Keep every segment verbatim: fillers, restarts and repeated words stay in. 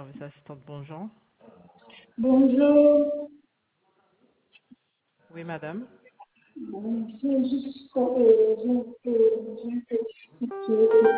service assistante, bonjour. Bonjour. Oui, madame. C'est juste pour euh, je peux je peux expliquer.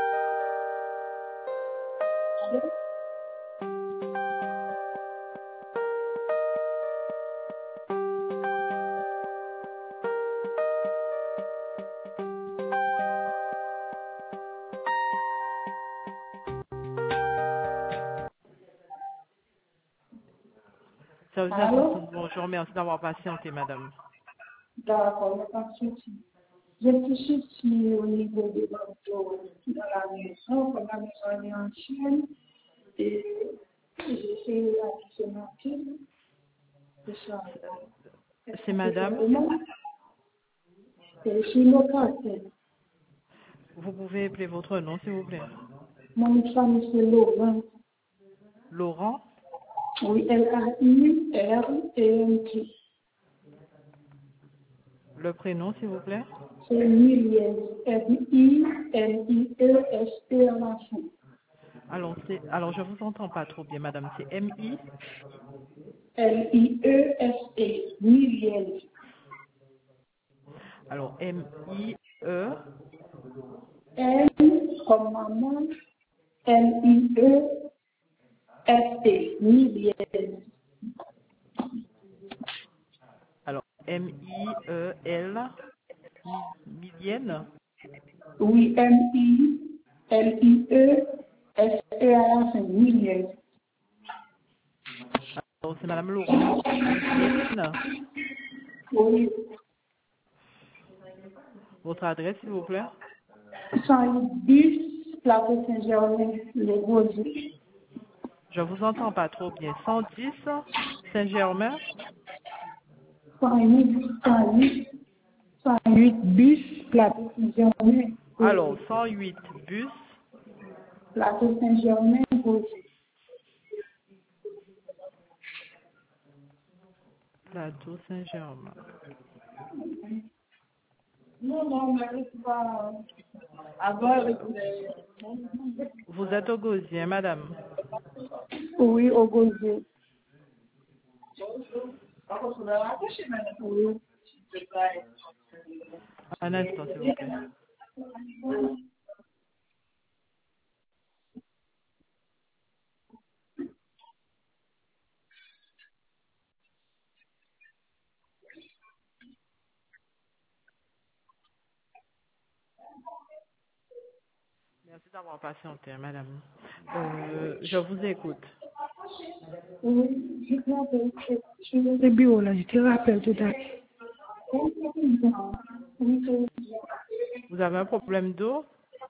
Service Allô? assistante, bonjour. Merci d'avoir patienté, madame. D'accord, il n'y a pas de souci. Je suis ici au niveau de l'auto dans la maison, comme la maison est ancienne, et j'essaie d'additionner. C'est ça. Est-ce C'est qu'on peut faire madame. le nom? Et je suis locataire. Vous pouvez appeler votre nom, s'il vous plaît. Mon nom de famille, c'est Laurent. Laurent. Oui, L A U R E N T. Le prénom, s'il vous plaît. C'est Miliez, M I L I E S T à la fin. Alors, c'est, alors, je vous entends pas trop bien, madame. C'est M I. L I E S T, Miliez. Alors, M I E. M comme maman, L I E S T, Miliez. Alors, M I E L. Mi- Milienne. Oui, M I L I E S T à la fin, Miliez. Alors, c'est madame Laurent Mi- Milienne. Oui, Votre adresse, s'il vous plaît. cent dix, Plateau Saint-Germain, Le Rosier. Je vous entends pas trop bien. cent dix, Saint-Germain. cent huit, cent huit, cent huit bis, Plateau Saint-Germain, Alors, Rosier. cent huit bus. Plateau Saint-Germain, Rosier. Plateau Saint-Germain. Non, non, mais c'est pas avant avec les... Vous êtes au Gosier, madame. Oui, au Gosier. Oui. Un instant, s'il vous plaît. Merci d'avoir patienté, madame. Euh, je vous écoute. Oui, je te rappelle, je je suis dans le bureau là, je te rappelle tout à l'heure. Oui, c'est Vous avez un problème d'eau?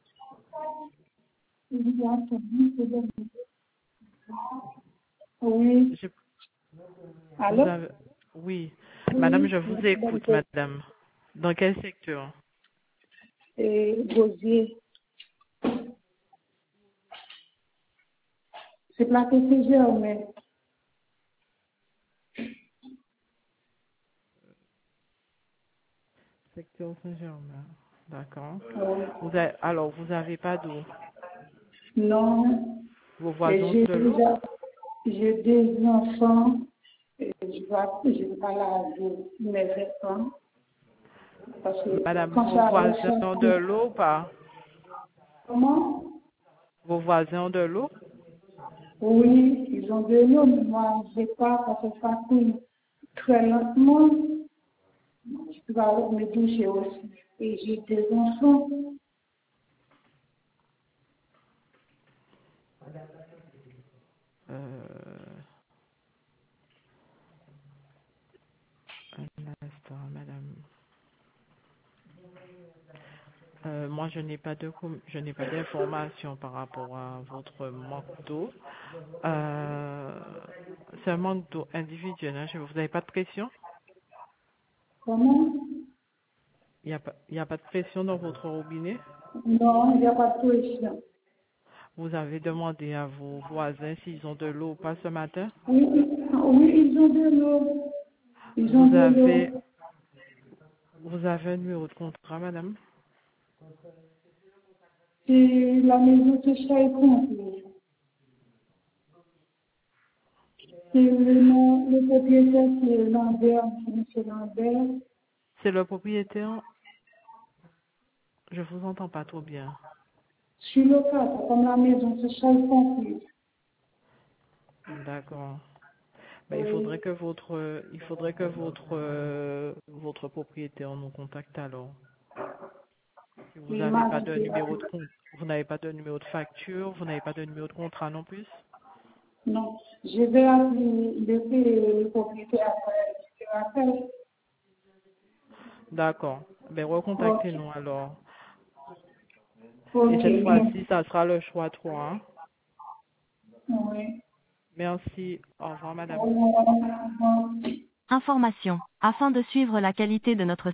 oui. Je- Vous Allô? avez... Oui. Madame, Oui, je vous écoute, madame. Dans quel secteur? et Gosier. C'est Plateau Saint-Germain. Secteur Saint-Germain. D'accord. Oui. Vous avez... Alors, vous n'avez pas d'eau. Non, Vos et voisins ont j'ai de l'eau? déjà, j'ai des enfants, et je dois, je ne vais pas laver mes vêtements, parce que Madame, quand vos ça voisins ont de ressort, l'eau ou pas? comment? Vos voisins ont de l'eau? Oui, ils ont de l'eau, mais moi, je n'ai pas, parce que ça coule très lentement. Je dois me doucher aussi. Et j'ai des enfants. Euh... Un instant, madame. Euh, moi, je n'ai pas de com- je n'ai pas d'informations par rapport à votre manque d'eau. Euh, c'est un manque d'eau individuel. Hein. Je- Vous n'avez pas de pression? Comment? Il n'y a pas, il y a pas de pression dans votre robinet? Non, il n'y a pas de pression. Vous avez demandé à vos voisins s'ils ont de l'eau ou pas ce matin? Oui, oui, ils ont de l'eau. Ils ont Vous de avez, l'eau. vous avez un numéro de contrat, madame? Et la maison que je suis compris. C'est le nom, le propriétaire, c'est Lambert, M. Lambert. C'est le propriétaire? Je vous entends pas trop bien. Je suis locataire, comme la maison, c'est Charles Pompier. D'accord. Ben, il Oui. faudrait que votre, il faudrait que votre, euh, votre propriétaire nous contacte alors. Si vous Et il n'avez m'a pas dit de que, numéro de compte, vous n'avez pas de numéro de facture, vous n'avez pas de numéro de contrat non plus? non, je vais appeler le, le propriétaire après, je te rappelle. D'accord. Ben, Ok, recontactez-nous alors. Et ok, cette merci. fois-ci, ça sera le choix trois. Hein. Oui. Merci. Au revoir, Au madame. revoir. Information. Afin de suivre la qualité de notre